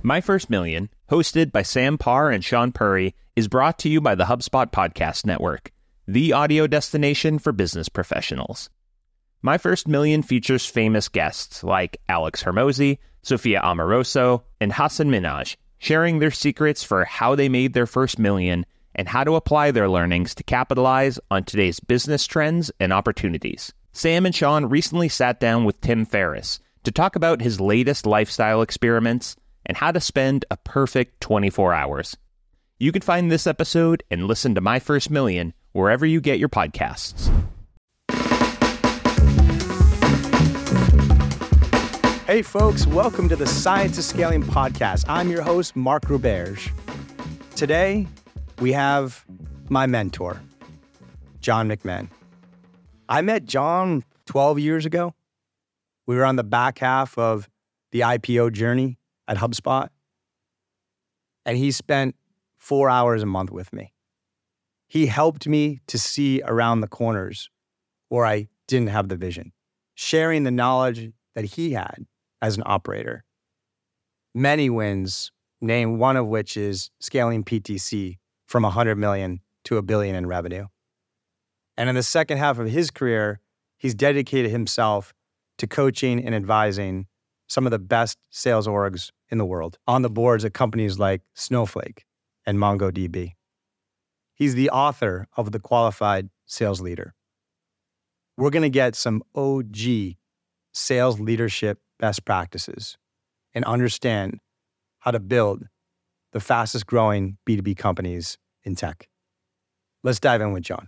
My First Million, hosted by Sam Parr and Sean Puri, is brought to you by the HubSpot Podcast Network, the audio destination for business professionals. My First Million features famous guests like Alex Hormozi, Sophia Amoruso, and Hassan Minhaj, sharing their secrets for how they made their first million and how to apply their learnings to capitalize on today's business trends and opportunities. Sam and Sean recently sat down with Tim Ferriss to talk about his latest lifestyle experiments and how to spend a perfect 24 hours. You can find this episode and listen to My First Million wherever you get your podcasts. Hey folks, welcome to the Science of Scaling podcast. I'm your host, Mark Roberge. Today, we have my mentor, John McMahon. I met John 12 years ago. We were on the back half of the IPO journey at HubSpot, and he spent 4 hours a month with me. He helped me to see around the corners where I didn't have the vision, sharing the knowledge that he had as an operator. Many wins, name one of which is scaling PTC from 100 million to $1 billion in revenue. And in the second half of his career, he's dedicated himself to coaching and advising some of the best sales orgs in the world on the boards at companies like Snowflake and MongoDB. He's the author of The Qualified Sales Leader. We're going to get some OG sales leadership best practices and understand how to build the fastest growing B2B companies in tech. Let's dive in with John.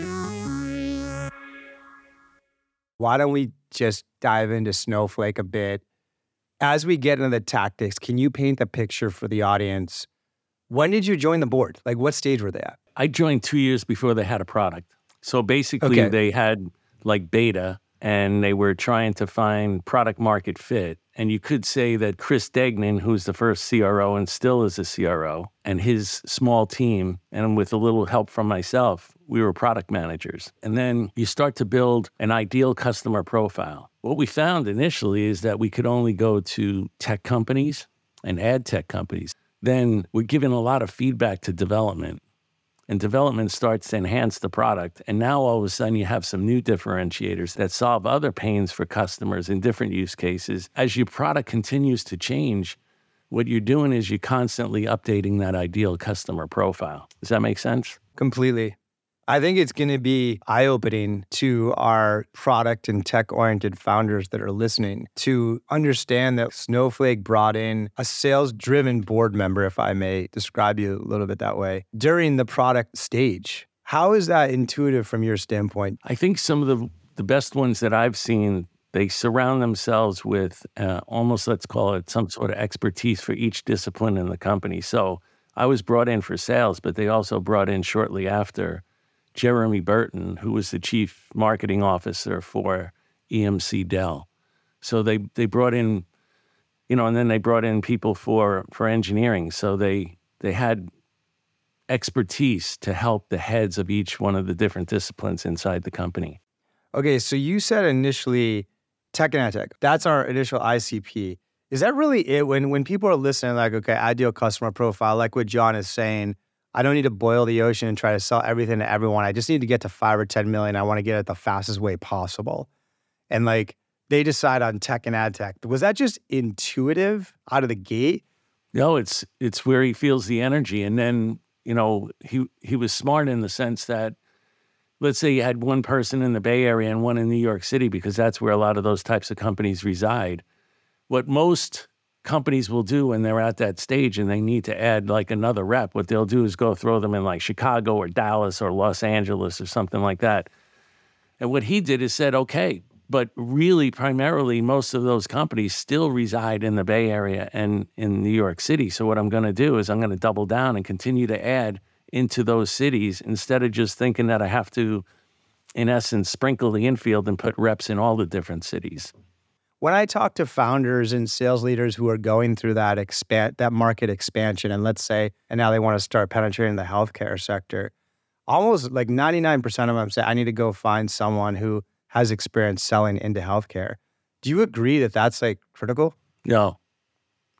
Why don't we just dive into Snowflake a bit? As we get into the tactics, can you paint the picture for the audience? When did you join the board? Like, what stage were they at? I joined 2 years before they had a product. So basically, They had like beta, and they were trying to find product market fit. And you could say that Chris Degnan, who's the first CRO and still is a CRO, and his small team, and with a little help from myself, we were product managers. And then you start to build an ideal customer profile. What we found initially is that we could only go to tech companies and ad tech companies. Then we're giving a lot of feedback to development, and development starts to enhance the product. And now all of a sudden you have some new differentiators that solve other pains for customers in different use cases. As your product continues to change, what you're doing is you're constantly updating that ideal customer profile. Does that make sense? Completely. I think it's going to be eye-opening to our product and tech-oriented founders that are listening to understand that Snowflake brought in a sales-driven board member, if I may describe you a little bit that way, during the product stage. How is that intuitive from your standpoint? I think some of the best ones that I've seen, they surround themselves with almost, let's call it, some sort of expertise for each discipline in the company. So I was brought in for sales, but they also brought in shortly after Jeremy Burton, who was the chief marketing officer for EMC Dell. So they brought in, and then they brought in people for engineering. So they had expertise to help the heads of each one of the different disciplines inside the company. Okay, so you said initially tech and ad tech. That's our initial ICP. Is that really it? When people are listening, like, okay, ideal customer profile, like what John is saying, I don't need to boil the ocean and try to sell everything to everyone. I just need to get to 5 or 10 million. I want to get it the fastest way possible. And like they decide on tech and ad tech. Was that just intuitive out of the gate? No, it's where he feels the energy. And then, he was smart in the sense that, let's say you had one person in the Bay Area and one in New York City, because that's where a lot of those types of companies reside. What most companies will do when they're at that stage and they need to add like another rep, what they'll do is go throw them in like Chicago or Dallas or Los Angeles or something like that. And what he did is said, okay, but really primarily most of those companies still reside in the Bay Area and in New York City. So what I'm going to do is I'm going to double down and continue to add into those cities instead of just thinking that I have to, in essence, sprinkle the infield and put reps in all the different cities. When I talk to founders and sales leaders who are going through that market expansion, and let's say, and now they want to start penetrating the healthcare sector, almost like 99% of them say, I need to go find someone who has experience selling into healthcare. Do you agree that that's like critical? No.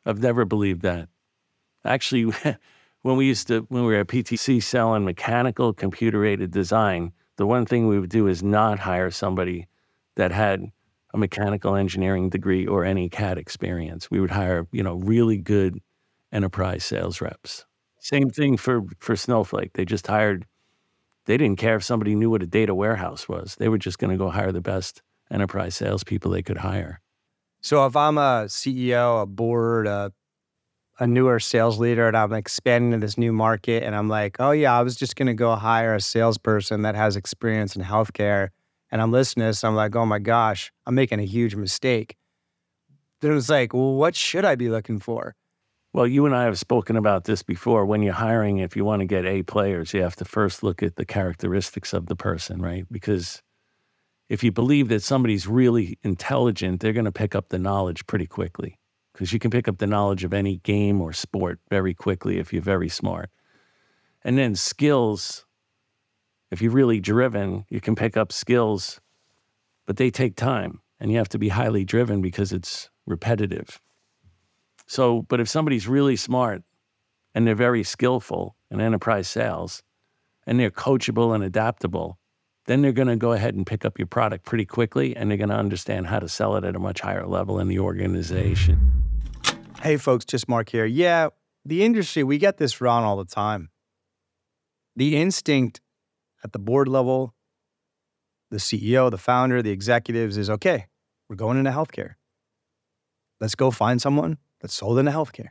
I've never believed that. Actually, when we were at PTC selling mechanical computer-aided design, the one thing we would do is not hire somebody that had a mechanical engineering degree or any CAD experience. We would hire, really good enterprise sales reps. Same thing for Snowflake. They didn't care if somebody knew what a data warehouse was. They were just going to go hire the best enterprise salespeople they could hire. So if I'm a CEO, a board, a newer sales leader, and I'm expanding to this new market, and I'm like, oh yeah, I was just going to go hire a salesperson that has experience in healthcare, and I'm listening to this, I'm like, oh my gosh, I'm making a huge mistake. Then it's like, well, what should I be looking for? Well, you and I have spoken about this before. When you're hiring, if you want to get A players, you have to first look at the characteristics of the person, right? Because if you believe that somebody's really intelligent, they're going to pick up the knowledge pretty quickly. Because you can pick up the knowledge of any game or sport very quickly if you're very smart. And then skills, if you're really driven, you can pick up skills, but they take time. And you have to be highly driven because it's repetitive. So, but if somebody's really smart and they're very skillful in enterprise sales and they're coachable and adaptable, then they're going to go ahead and pick up your product pretty quickly, and they're going to understand how to sell it at a much higher level in the organization. Hey folks, just Mark here. Yeah, the industry, we get this wrong all the time. The instinct at the board level, the CEO, the founder, the executives is, okay, we're going into healthcare. Let's go find someone that's sold into healthcare.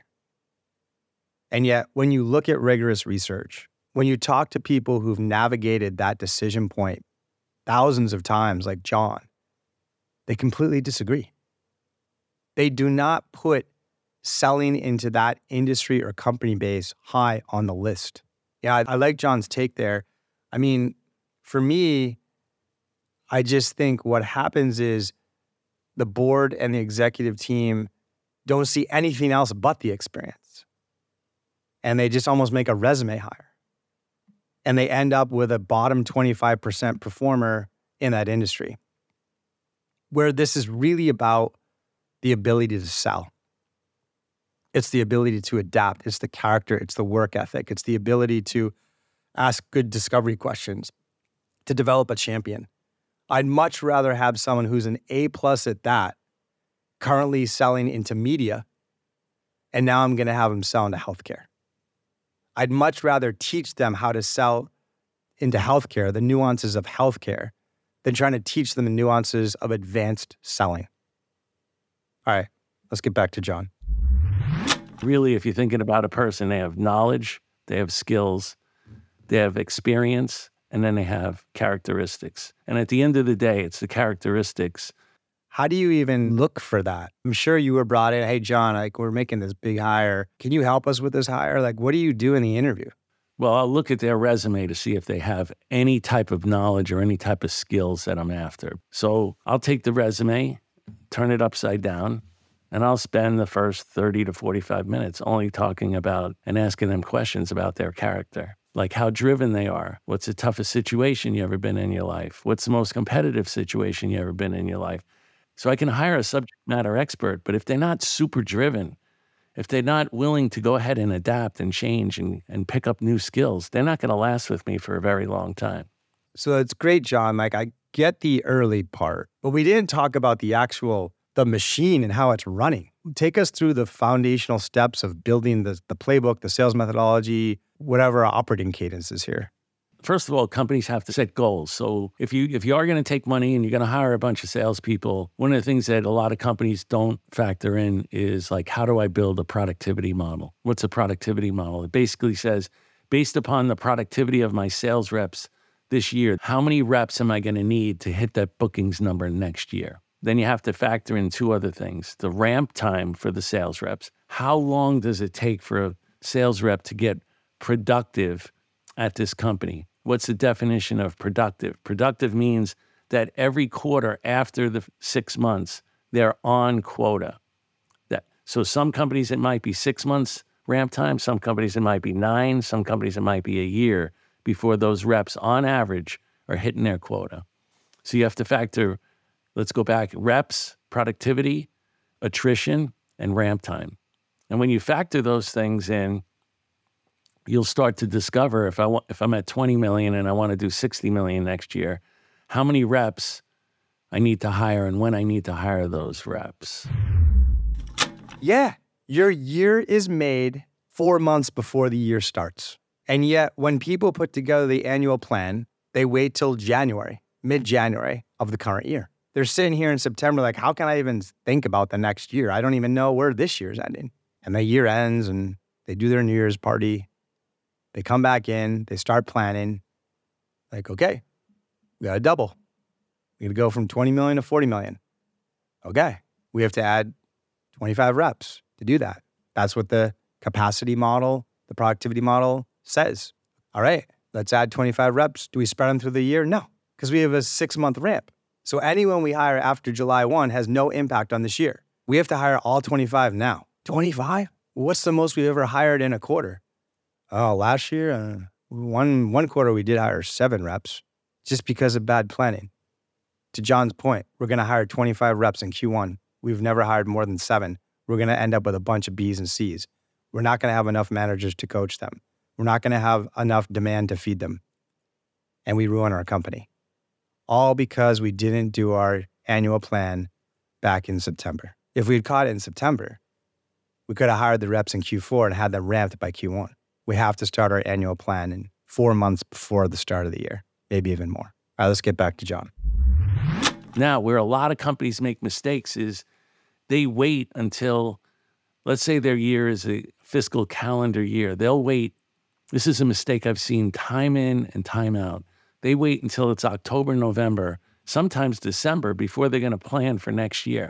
And yet, when you look at rigorous research, when you talk to people who've navigated that decision point thousands of times, like John, they completely disagree. They do not put selling into that industry or company base high on the list. Yeah, I like John's take there. I mean, for me, I just think what happens is the board and the executive team don't see anything else but the experience. And they just almost make a resume hire. And they end up with a bottom 25% performer in that industry, where this is really about the ability to sell. It's the ability to adapt. It's the character. It's the work ethic. It's the ability to ask good discovery questions, to develop a champion. I'd much rather have someone who's an A+ at that, currently selling into media, and now I'm going to have them sell into healthcare. I'd much rather teach them how to sell into healthcare, the nuances of healthcare, than trying to teach them the nuances of advanced selling. All right, let's get back to John. Really, if you're thinking about a person, they have knowledge, they have skills, they have experience, and then they have characteristics. And at the end of the day, it's the characteristics. How do you even look for that? I'm sure you were brought in, hey, John, like we're making this big hire. Can you help us with this hire? Like, what do you do in the interview? Well, I'll look at their resume to see if they have any type of knowledge or any type of skills that I'm after. So I'll take the resume, turn it upside down, and I'll spend the first 30 to 45 minutes only talking about and asking them questions about their character. Like how driven they are. What's the toughest situation you ever been in your life? What's the most competitive situation you ever been in your life? So I can hire a subject matter expert, but if they're not super driven, if they're not willing to go ahead and adapt and change and pick up new skills, they're not going to last with me for a very long time. So it's great, John. Like I get the early part, but we didn't talk about the machine and how it's running. Take us through the foundational steps of building the playbook, the sales methodology, whatever our operating cadence is here. First of all, companies have to set goals. So if you are going to take money and you're going to hire a bunch of salespeople, one of the things that a lot of companies don't factor in is like, how do I build a productivity model? What's a productivity model? It basically says, based upon the productivity of my sales reps this year, how many reps am I going to need to hit that bookings number next year? Then you have to factor in two other things. The ramp time for the sales reps. How long does it take for a sales rep to get productive at this company? What's the definition of productive? Productive means that every quarter after the 6 months, they're on quota. So some companies, it might be 6 months ramp time. Some companies, it might be 9. Some companies, it might be a year before those reps, on average, are hitting their quota. So you have to factor, let's go back, reps, productivity, attrition, and ramp time. And when you factor those things in, you'll start to discover if I'm at 20 million and I want to do 60 million next year, how many reps I need to hire and when I need to hire those reps. Yeah, your year is made 4 months before the year starts. And yet, when people put together the annual plan, they wait till January, mid-January of the current year. They're sitting here in September like, how can I even think about the next year? I don't even know where this year's ending. And the year ends and they do their New Year's party. They come back in, they start planning. Like, okay, we got to double. We got to go from 20 million to 40 million. Okay, we have to add 25 reps to do that. That's what the capacity model, the productivity model says. All right, let's add 25 reps. Do we spread them through the year? No, because we have a 6-month ramp. So anyone we hire after July 1 has no impact on this year. We have to hire all 25 now. 25? What's the most we've ever hired in a quarter? Oh, last year, one quarter we did hire 7 reps just because of bad planning. To John's point, we're going to hire 25 reps in Q1. We've never hired more than 7. We're going to end up with a bunch of B's and C's. We're not going to have enough managers to coach them. We're not going to have enough demand to feed them. And we ruin our company. All because we didn't do our annual plan back in September. If we had caught it in September, we could have hired the reps in Q4 and had them ramped by Q1. We have to start our annual plan in 4 months before the start of the year, maybe even more. All right, let's get back to John. Now, where a lot of companies make mistakes is they wait until, let's say their year is a fiscal calendar year. They'll wait. This is a mistake I've seen time in and time out. They wait until it's October, November, sometimes December before they're going to plan for next year.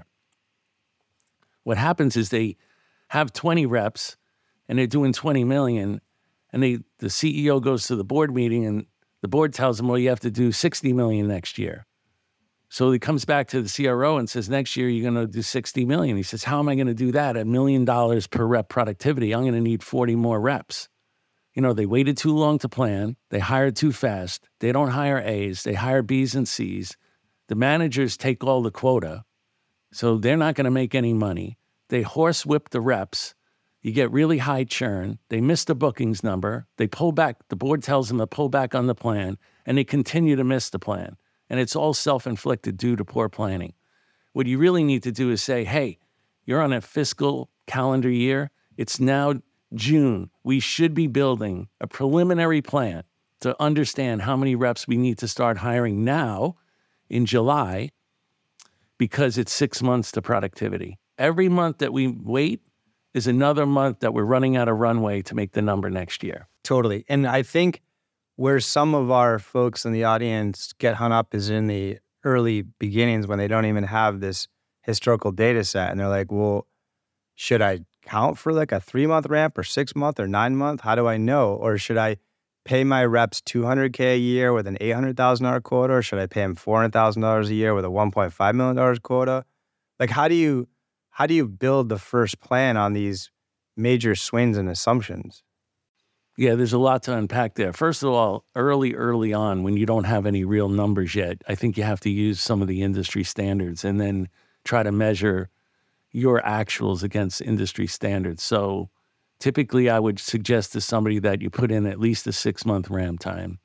What happens is they have 20 reps and they're doing 20 million and the CEO goes to the board meeting and the board tells them, well, you have to do 60 million next year. So he comes back to the CRO and says, next year you're going to do 60 million. He says, how am I going to do that at $1 million per rep productivity? I'm going to need 40 more reps. You know, they waited too long to plan. They hired too fast. They don't hire A's. They hire B's and C's. The managers take all the quota, so they're not going to make any money. They horsewhip the reps. You get really high churn. They miss the bookings number. They pull back. The board tells them to pull back on the plan, and they continue to miss the plan. And it's all self-inflicted due to poor planning. What you really need to do is say, hey, you're on a fiscal calendar year. It's now June. We should be building a preliminary plan to understand how many reps we need to start hiring now in July because it's 6 months to productivity. Every month that we wait is another month that we're running out of runway to make the number next year. Totally. And I think where some of our folks in the audience get hung up is in the early beginnings when they don't even have this historical data set. And they're like, well, should I count for like a 3-month ramp or 6-month or 9-month? How do I know? Or should I pay my reps $200K a year with an $800,000 quota? Or should I pay them $400,000 a year with a $1.5 million quota? Like, how do you build the first plan on these major swings and assumptions? Yeah, there's a lot to unpack there. First of all, early on, when you don't have any real numbers yet, I think you have to use some of the industry standards and then try to measure your actuals against industry standards. So typically I would suggest to somebody that you put in at least a 6-month ramp time,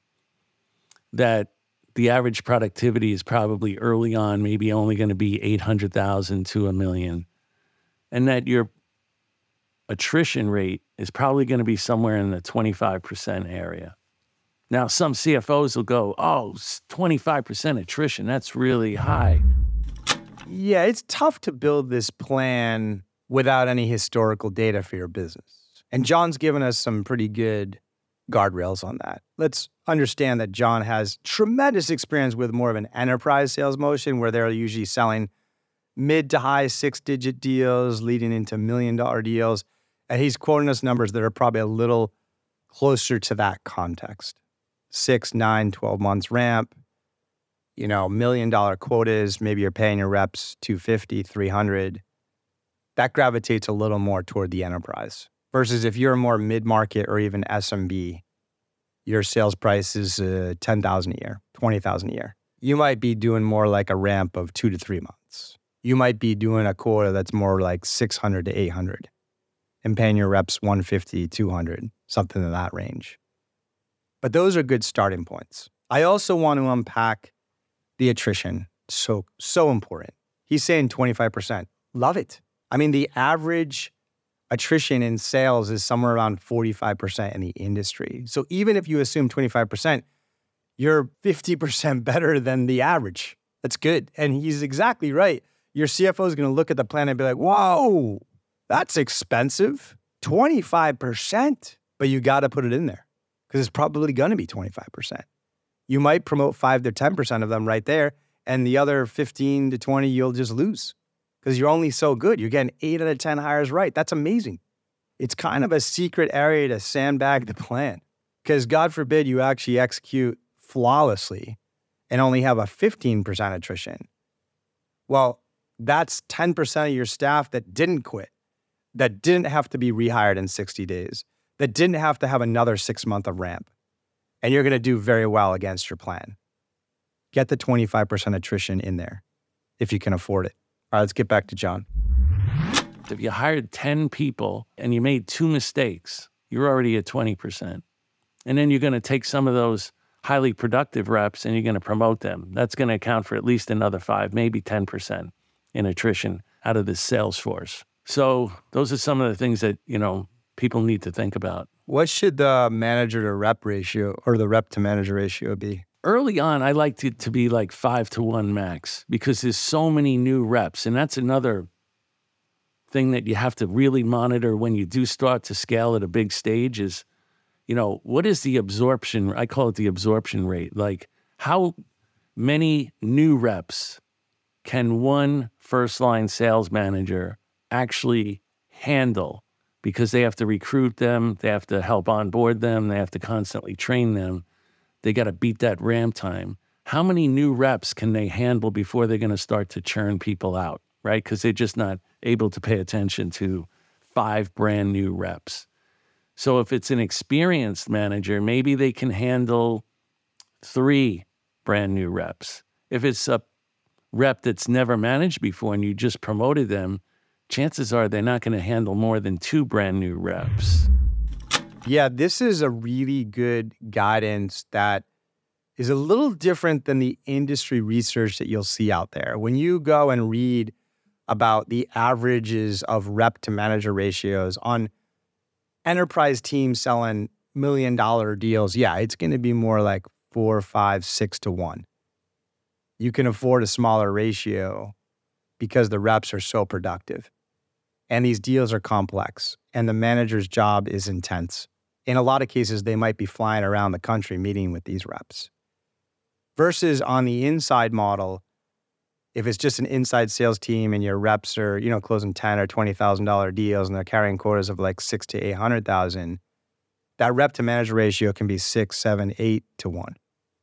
that the average productivity is probably early on, maybe only going to be 800,000 to $1 million, and that your attrition rate is probably going to be somewhere in the 25% area. Now, some CFOs will go, oh, 25% attrition, that's really high. Yeah, it's tough to build this plan without any historical data for your business. And John's given us some pretty good guardrails on that. Let's understand that John has tremendous experience with more of an enterprise sales motion where they're usually selling mid to high 6-digit deals leading into $1 million deals. And he's quoting us numbers that are probably a little closer to that context. 6, 9, 12 months ramp, $1 million quotas, maybe you're paying your reps $250, $300. That gravitates a little more toward the enterprise. Versus if you're more mid-market or even SMB, your sales price is $10,000 a year, $20,000 a year. You might be doing more like a ramp of 2 to 3 months. You might be doing a quota that's more like 600 to 800. and paying your reps 150, 200, something in that range. But those are good starting points. I also want to unpack the attrition. So important. He's saying 25%. Love it. I mean, the average attrition in sales is somewhere around 45% in the industry. So even if you assume 25%, you're 50% better than the average. That's good. And he's exactly right. Your CFO is going to look at the plan and be like, whoa, that's expensive. 25%. But you got to put it in there because it's probably going to be 25%. You might promote 5 to 10% of them right there. And the other 15 to 20, you'll just lose because you're only so good. You're getting 8 out of 10 hires right. That's amazing. It's kind of a secret area to sandbag the plan because God forbid you actually execute flawlessly and only have a 15% attrition. Well, that's 10% of your staff that didn't quit, that didn't have to be rehired in 60 days, that didn't have to have another 6 months of ramp. And you're going to do very well against your plan. Get the 25% attrition in there if you can afford it. All right, let's get back to John. If you hired 10 people and you made 2 mistakes, you're already at 20%. And then you're going to take some of those highly productive reps and you're going to promote them. That's going to account for at least another 5, maybe 10% in attrition out of the sales force. So those are some of the things that, people need to think about. What should the manager to rep ratio or the rep to manager ratio be? Early on, I liked it to be like 5-to-1 max because there's so many new reps. And that's another thing that you have to really monitor when you do start to scale at a big stage is, what is the absorption? I call it the absorption rate. Like how many new reps can one first-line sales manager actually handle? Because they have to recruit them, they have to help onboard them, they have to constantly train them. They got to beat that ramp time. How many new reps can they handle before they're going to start to churn people out, right? Because they're just not able to pay attention to 5 brand new reps. So if it's an experienced manager, maybe they can handle 3 brand new reps. If it's a rep that's never managed before and you just promoted them, chances are they're not going to handle more than 2 brand new reps. Yeah, this is a really good guidance that is a little different than the industry research that you'll see out there. When you go and read about the averages of rep to manager ratios on enterprise teams selling $1 million deals, yeah, it's going to be more like 4, 5, 6 to 1. You can afford a smaller ratio because the reps are so productive. And these deals are complex, and the manager's job is intense. In a lot of cases, they might be flying around the country meeting with these reps. Versus on the inside model, if it's just an inside sales team and your reps are, closing $10,000 or $20,000 deals and they're carrying quotas of like 6 to 800,000, that rep to manager ratio can be 6, 7, 8 to 1.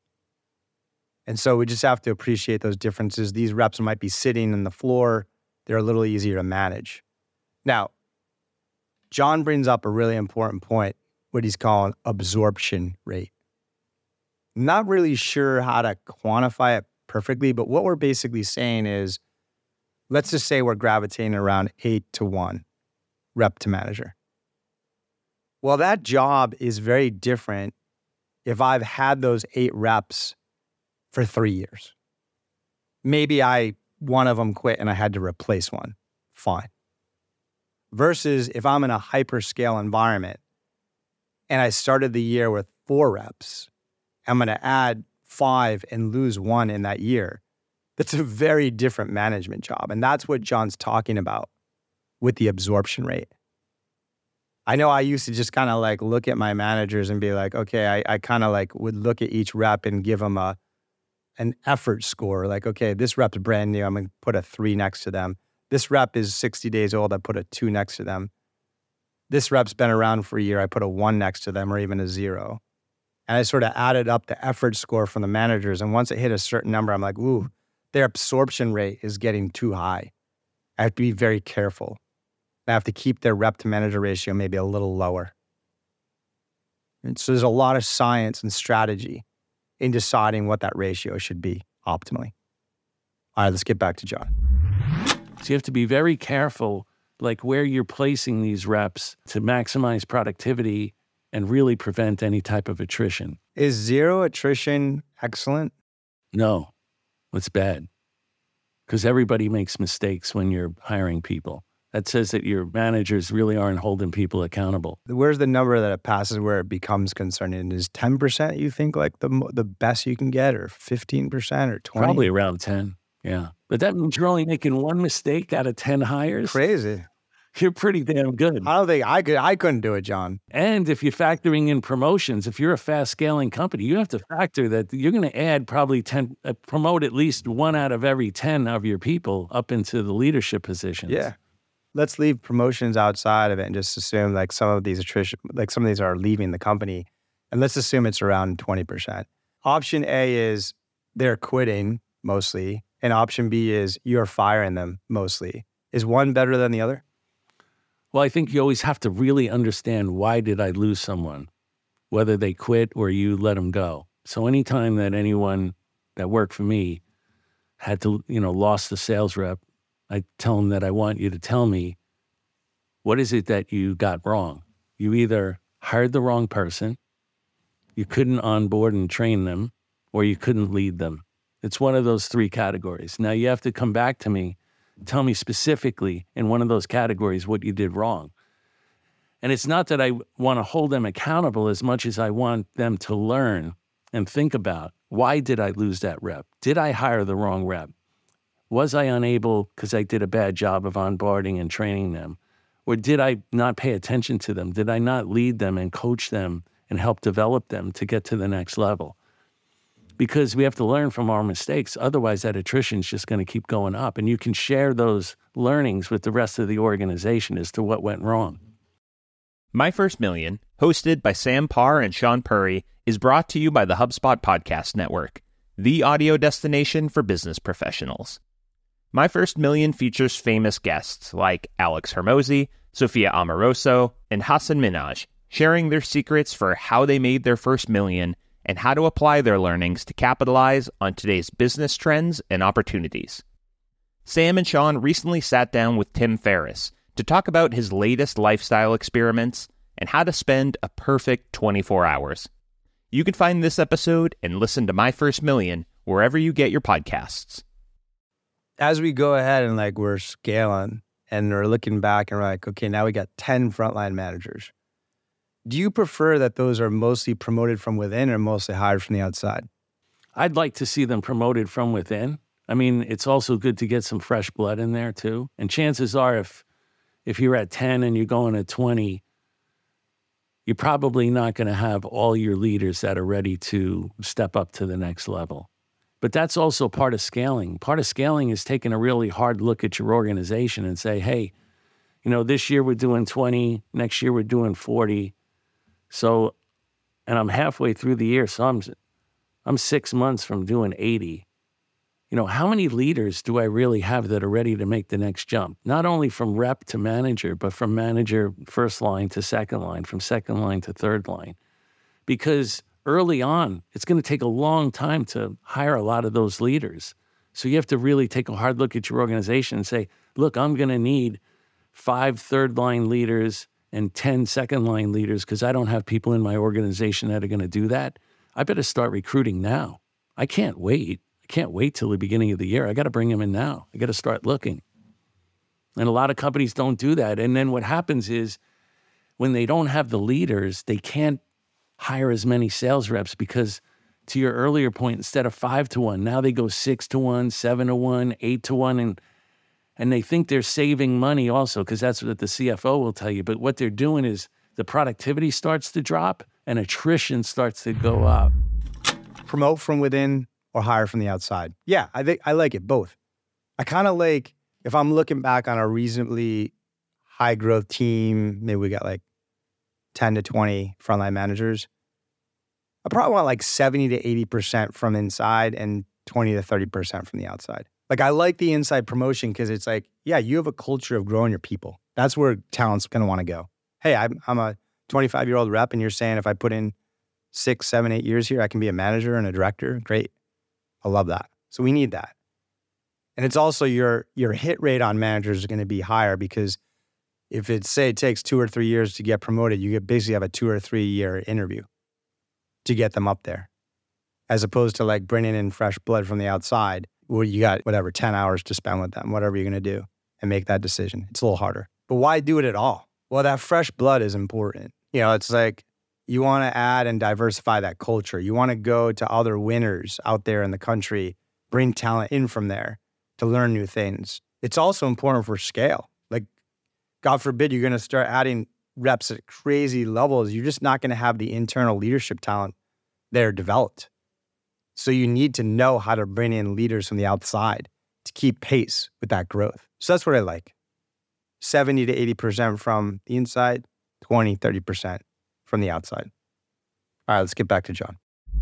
And so we just have to appreciate those differences. These reps might be sitting on the floor. They're a little easier to manage. Now, John brings up a really important point, what he's calling absorption rate. Not really sure how to quantify it perfectly, but what we're basically saying is, let's just say we're gravitating around 8 to 1 rep to manager. Well, that job is very different if I've had those 8 reps for 3 years. Maybe one of them quit and I had to replace one. Fine. Versus if I'm in a hyperscale environment and I started the year with 4 reps, I'm going to add 5 and lose 1 in that year. That's a very different management job. And that's what John's talking about with the absorption rate. I know I used to just kind of like look at my managers and be like, okay, I kind of like would look at each rep and give them an effort score. Like, okay, this rep's brand new. I'm going to put a 3 next to them. This rep is 60 days old. I put a 2 next to them. This rep's been around for a year. I put a 1 next to them or even a 0. And I sort of added up the effort score from the managers. And once it hit a certain number, I'm like, ooh, their absorption rate is getting too high. I have to be very careful. I have to keep their rep to manager ratio maybe a little lower. And so there's a lot of science and strategy in deciding what that ratio should be optimally. All right, let's get back to John. So you have to be very careful like where you're placing these reps to maximize productivity and really prevent any type of attrition. Is zero attrition excellent? No, it's bad. Because everybody makes mistakes when you're hiring people. That says that your managers really aren't holding people accountable. Where's the number that it passes where it becomes concerning? Is 10% you think like the best you can get, or 15% or 20%? Probably around 10, yeah. But that means you're only making one mistake out of 10 hires. Crazy. You're pretty damn good. I don't think I couldn't do it, John. And if you're factoring in promotions, if you're a fast scaling company, you have to factor that you're going to add probably promote at least 1 out of every 10 of your people up into the leadership positions. Yeah. Let's leave promotions outside of it and just assume like some of these are leaving the company. And let's assume it's around 20%. Option A is they're quitting mostly. And option B is you're firing them mostly. Is one better than the other? Well, I think you always have to really understand, why did I lose someone, whether they quit or you let them go. So anytime that anyone that worked for me had to, lost the sales rep, I tell them that I want you to tell me, what is it that you got wrong? You either hired the wrong person, you couldn't onboard and train them, or you couldn't lead them. It's one of those 3 categories. Now you have to come back to me, tell me specifically in one of those categories what you did wrong. And it's not that I want to hold them accountable as much as I want them to learn and think about, why did I lose that rep? Did I hire the wrong rep? Was I unable because I did a bad job of onboarding and training them? Or did I not pay attention to them? Did I not lead them and coach them and help develop them to get to the next level? Because we have to learn from our mistakes. Otherwise, that attrition is just going to keep going up. And you can share those learnings with the rest of the organization as to what went wrong. My First Million, hosted by Sam Parr and Sean Purry, is brought to you by the HubSpot Podcast Network, the audio destination for business professionals. My First Million features famous guests like Alex Hormozi, Sophia Amoruso, and Hassan Minhaj, sharing their secrets for how they made their first million and how to apply their learnings to capitalize on today's business trends and opportunities. Sam and Sean recently sat down with Tim Ferriss to talk about his latest lifestyle experiments and how to spend a perfect 24 hours. You can find this episode and listen to My First Million wherever you get your podcasts. As we go ahead and we're scaling and we're looking back and we're like, okay, now we got 10 frontline managers. Do you prefer that those are mostly promoted from within or mostly hired from the outside? I'd like to see them promoted from within. I mean, it's also good to get some fresh blood in there too. And chances are if you're at 10 and you're going to 20, you're probably not going to have all your leaders that are ready to step up to the next level. But that's also part of scaling. Part of scaling is taking a really hard look at your organization and say, hey, this year we're doing 20, next year we're doing 40. So, and I'm halfway through the year, so I'm 6 months from doing 80. How many leaders do I really have that are ready to make the next jump? Not only from rep to manager, but from manager first line to second line, from second line to third line. Because early on, it's going to take a long time to hire a lot of those leaders. So you have to really take a hard look at your organization and say, look, I'm going to need 5 third-line leaders and 10 second-line leaders because I don't have people in my organization that are going to do that. I better start recruiting now. I can't wait. I can't wait till the beginning of the year. I got to bring them in now. I got to start looking. And a lot of companies don't do that. And then what happens is when they don't have the leaders, they can't hire as many sales reps because, to your earlier point, instead of 5-1, now they go 6-1, 7-1, 8-1, and they think they're saving money also because that's what the CFO will tell you. But what they're doing is the productivity starts to drop and attrition starts to go up. Promote from within or hire from the outside. Yeah, I think I like it both. I kind of like, if I'm looking back on a reasonably high growth team, maybe we got 10 to 20 frontline managers, I probably want 70 to 80% from inside and 20 to 30% from the outside. I like the inside promotion because it's you have a culture of growing your people. That's where talent's going to want to go. Hey, I'm a 25-year-old rep and you're saying if I put in 6, 7, 8 years here, I can be a manager and a director. Great. I love that. So we need that. And it's also your hit rate on managers is going to be higher because If it, say, it takes 2 or 3 years to get promoted, you basically have a 2 or 3 year interview to get them up there. As opposed to like bringing in fresh blood from the outside, where you got 10 hours to spend with them, whatever you're going to do, and make that decision. It's a little harder. But why do it at all? Well, that fresh blood is important. It's like you want to add and diversify that culture. You want to go to other winners out there in the country, bring talent in from there to learn new things. It's also important for scale. Like, God forbid, you're going to start adding reps at crazy levels. You're just not going to have the internal leadership talent there developed. So you need to know how to bring in leaders from the outside to keep pace with that growth. So that's what I like. 70 to 80% from the inside, 20, 30% from the outside. All right, let's get back to John.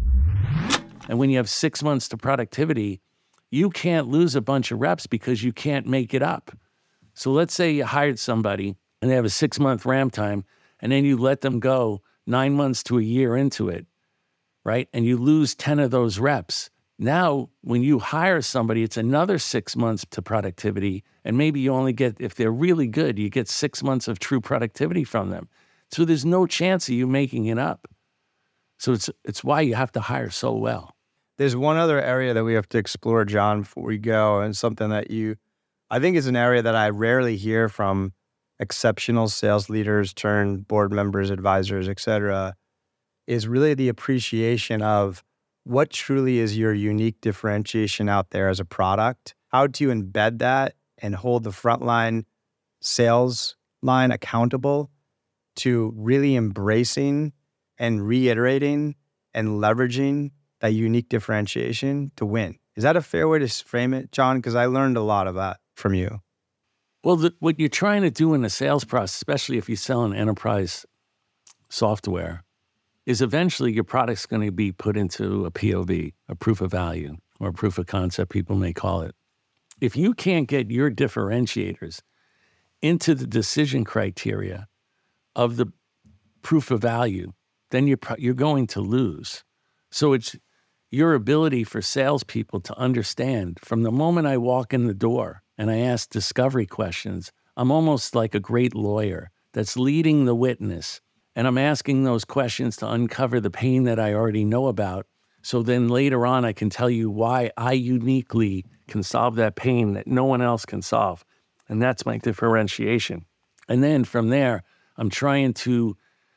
And when you have 6 months to productivity, you can't lose a bunch of reps because you can't make it up. So let's say you hired somebody and they have a 6-month ramp time, and then you let them go 9 months to a year into it, right? And you lose 10 of those reps. Now, when you hire somebody, it's another 6 months to productivity. And maybe you only get, if they're really good, you get 6 months of true productivity from them. So there's no chance of you making it up. So it's why you have to hire so well. There's one other area that we have to explore, John, before we go, and something that I think is an area that I rarely hear from exceptional sales leaders turned board members, advisors, et cetera, is really the appreciation of what truly is your unique differentiation out there as a product. How do you embed that and hold the frontline sales line accountable to really embracing and reiterating and leveraging that unique differentiation to win? Is that a fair way to frame it, John? Because I learned a lot of that from you. Well, what you're trying to do in the sales process, especially if you sell an enterprise software, is eventually your product's going to be put into a POV, a proof of value, or a proof of concept, people may call it. If you can't get your differentiators into the decision criteria of the proof of value, then you're going to lose. So it's your ability for salespeople to understand from the moment I walk in the door and I ask discovery questions, I'm almost like a great lawyer that's leading the witness. And I'm asking those questions to uncover the pain that I already know about. So then later on, I can tell you why I uniquely can solve that pain that no one else can solve. And that's my differentiation. And then from there, I'm trying to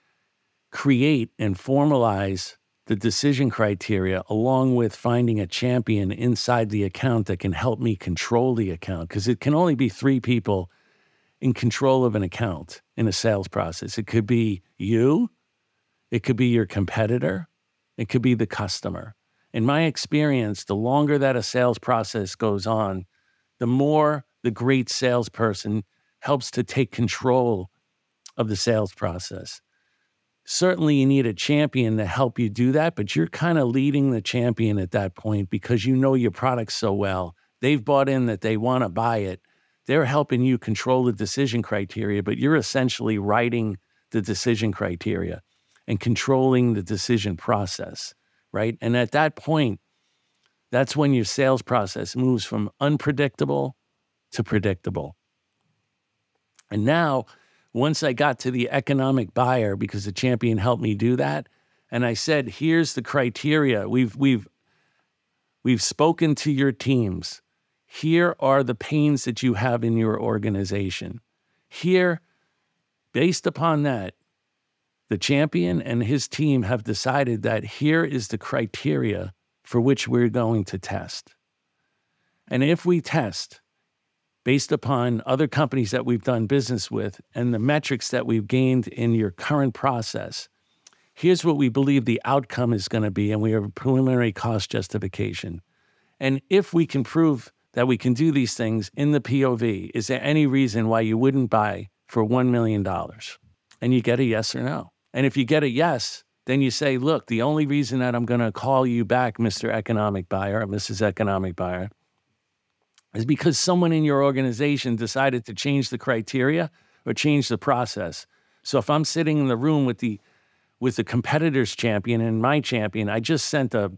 create and formalize the decision criteria along with finding a champion inside the account that can help me control the account. Because it can only be 3 people in control of an account in a sales process. It could be you, it could be your competitor, it could be the customer. In my experience, the longer that a sales process goes on, the more the great salesperson helps to take control of the sales process. Certainly you need a champion to help you do that, but you're kind of leading the champion at that point because you know your product so well. They've bought in that they want to buy it. They're helping you control the decision criteria, but you're essentially writing the decision criteria and controlling the decision process, right? And at that point, that's when your sales process moves from unpredictable to predictable. And now, once I got to the economic buyer, because the champion helped me do that, and I said, here's the criteria. We've spoken to your teams. Here are the pains that you have in your organization. Here, based upon that, the champion and his team have decided that here is the criteria for which we're going to test. And if we test based upon other companies that we've done business with and the metrics that we've gained in your current process, here's what we believe the outcome is going to be, and we have a preliminary cost justification. And if we can prove that we can do these things in the POV, is there any reason why you wouldn't buy for $1 million? And you get a yes or no. And if you get a yes, then you say, look, the only reason that I'm going to call you back, Mr. Economic Buyer or Mrs. Economic Buyer, is because someone in your organization decided to change the criteria or change the process. So if I'm sitting in the room with the competitor's champion and my champion, I just sent a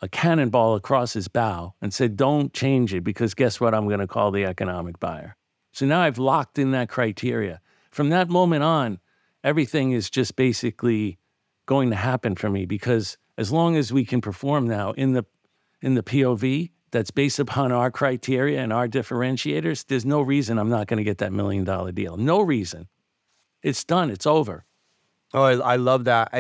cannonball across his bow and said, don't change it because guess what? I'm going to call the economic buyer. So now I've locked in that criteria. From that moment on, everything is just basically going to happen for me, because as long as we can perform now in the POV that's based upon our criteria and our differentiators, there's no reason I'm not going to get that $1 million deal. No reason. It's done. It's over. Oh, I love that.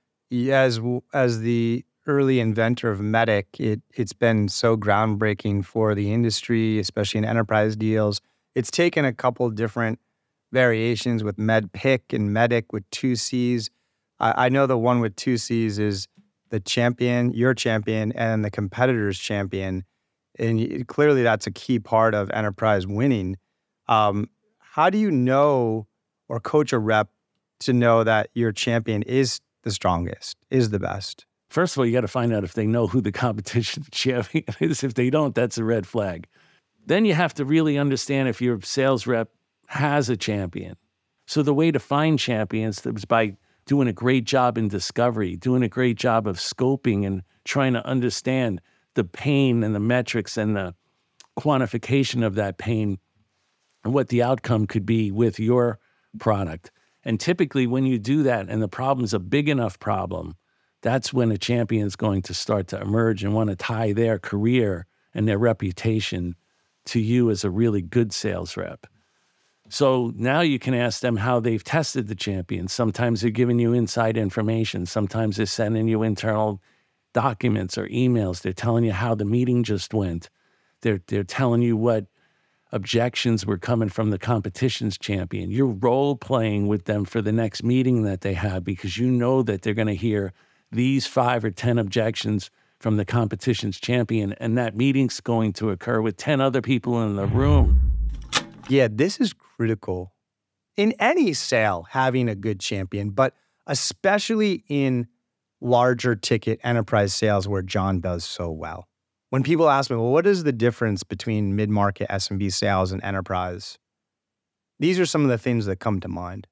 As the early inventor of Medic, it's been so groundbreaking for the industry, especially in enterprise deals. It's taken a couple different variations with MedPick and Medic with 2 C's. I know the one with 2 C's is the champion, your champion, and the competitor's champion. And clearly that's a key part of enterprise winning. How do you know or coach a rep to know that your champion is the strongest, is the best? First of all, you got to find out if they know who the competition champion is. If they don't, that's a red flag. Then you have to really understand if your sales rep has a champion. So the way to find champions is by doing a great job in discovery, doing a great job of scoping and trying to understand the pain and the metrics and the quantification of that pain and what the outcome could be with your product. And typically when you do that and the problem's a big enough problem, that's when a champion is going to start to emerge and want to tie their career and their reputation to you as a really good sales rep. So now you can ask them how they've tested the champion. Sometimes they're giving you inside information. Sometimes they're sending you internal documents or emails. They're telling you how the meeting just went. They're telling you what objections were coming from the competition's champion. You're role-playing with them for the next meeting that they have, because you know that they're going to hear these 5 or 10 objections from the competition's champion, and that meeting's going to occur with 10 other people in the room. Yeah, this is critical in any sale, having a good champion, but especially in larger ticket enterprise sales where John does so well. When people ask me, well, what is the difference between mid-market SMB sales and enterprise? These are some of the things that come to mind.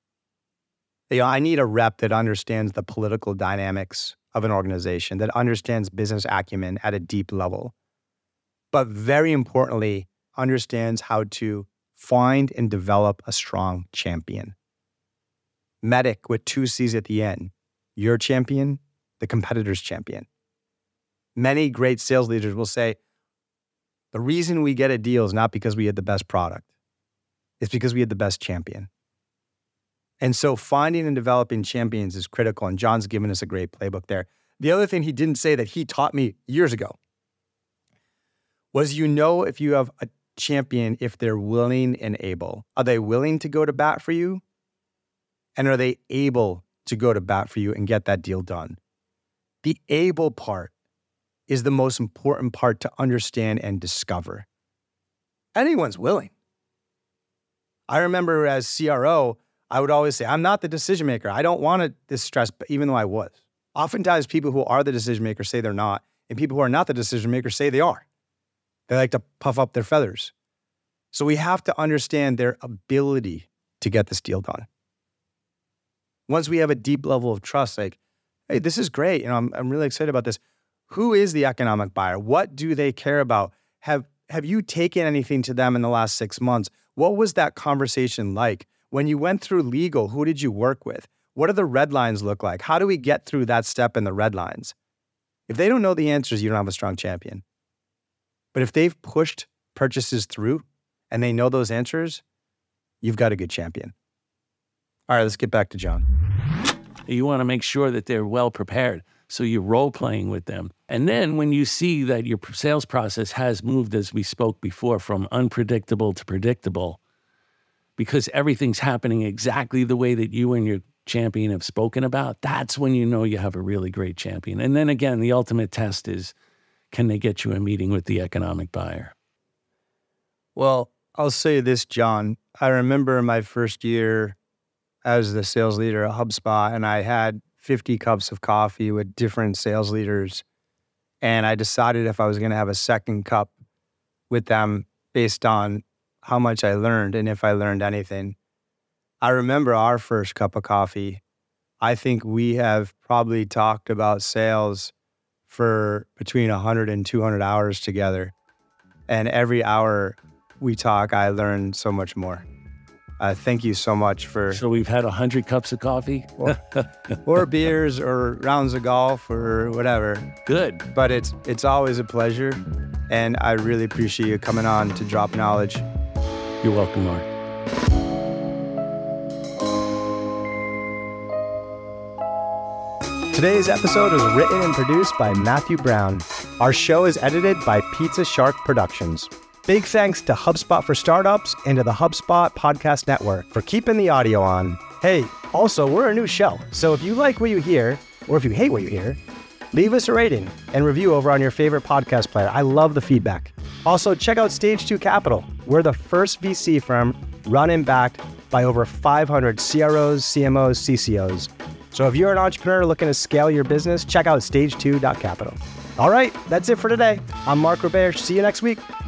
I need a rep that understands the political dynamics of an organization, that understands business acumen at a deep level, but very importantly, understands how to find and develop a strong champion. Medic with 2 C's at the end. Your champion, the competitor's champion. Many great sales leaders will say, the reason we get a deal is not because we had the best product. It's because we had the best champion. And so finding and developing champions is critical, and John's given us a great playbook there. The other thing he didn't say that he taught me years ago was, if you have a champion, if they're willing and able. Are they willing to go to bat for you? And are they able to go to bat for you and get that deal done? The able part is the most important part to understand and discover. Anyone's willing. I remember as CRO, I would always say, I'm not the decision maker. I don't want this stress, but even though I was. Oftentimes people who are the decision maker say they're not, and people who are not the decision maker say they are. They like to puff up their feathers. So we have to understand their ability to get this deal done. Once we have a deep level of trust, like, hey, this is great. I'm really excited about this. Who is the economic buyer? What do they care about? Have you taken anything to them in the last 6 months? What was that conversation like? When you went through legal, who did you work with? What do the red lines look like? How do we get through that step in the red lines? If they don't know the answers, you don't have a strong champion. But if they've pushed purchases through and they know those answers, you've got a good champion. All right, let's get back to John. You want to make sure that they're well prepared. So you're role-playing with them. And then when you see that your sales process has moved, as we spoke before, from unpredictable to predictable, because everything's happening exactly the way that you and your champion have spoken about, that's when you know you have a really great champion. And then again, the ultimate test is, can they get you a meeting with the economic buyer? Well, I'll say this, John. I remember my first year as the sales leader at HubSpot, and I had 50 cups of coffee with different sales leaders. And I decided if I was going to have a second cup with them based on how much I learned and if I learned anything. I remember our first cup of coffee. I think we have probably talked about sales for between 100 and 200 hours together. And every hour we talk, I learn so much more. Thank you so much for... So we've had 100 cups of coffee? or beers or rounds of golf or whatever. Good. But it's always a pleasure. And I really appreciate you coming on to drop knowledge. You're welcome, Mark. Today's episode was written and produced by Matthew Brown. Our show is edited by Pizza Shark Productions. Big thanks to HubSpot for Startups and to the HubSpot Podcast Network for keeping the audio on. Hey, also, we're a new show, so if you like what you hear, or if you hate what you hear, leave us a rating and review over on your favorite podcast player. I love the feedback. Also, check out Stage 2 Capital. We're the first VC firm run and backed by over 500 CROs, CMOs, CCOs. So if you're an entrepreneur looking to scale your business, check out stage2.capital. All right, that's it for today. I'm Mark Roberge. See you next week.